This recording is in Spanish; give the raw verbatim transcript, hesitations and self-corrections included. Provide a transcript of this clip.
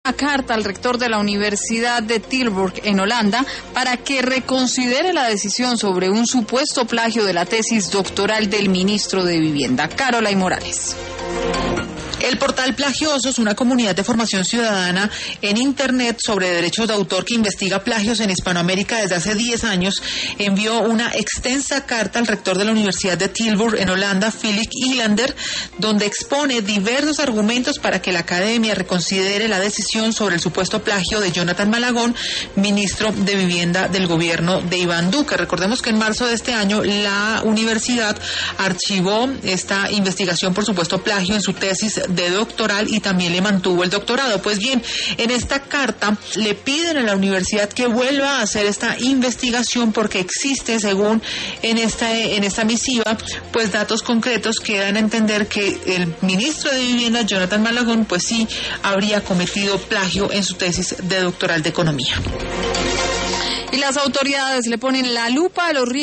carta al rector de la Universidad de Tilburg en Holanda para que reconsidere la decisión sobre un supuesto plagio de la tesis doctoral del ministro de Vivienda, Caroline Morales. El portal Plagiosos, una comunidad de formación ciudadana en Internet sobre derechos de autor que investiga plagios en Hispanoamérica desde hace diez años, envió una extensa carta al rector de la Universidad de Tilburg en Holanda, Philip Ilander, donde expone diversos argumentos para que la academia reconsidere la decisión sobre el supuesto plagio de Jonathan Malagón, ministro de Vivienda del gobierno de Iván Duque. Recordemos que en marzo de este año la universidad archivó esta investigación por supuesto plagio en su tesis de doctoral y también le mantuvo el doctorado. Pues bien, en esta carta le piden a la universidad que vuelva a hacer esta investigación porque existe, según en esta, en esta misiva, pues datos concretos que dan a entender que el ministro de Vivienda, Jonathan Malagón, pues sí habría cometido plagio en su tesis de doctoral de economía. Y las autoridades le ponen la lupa a los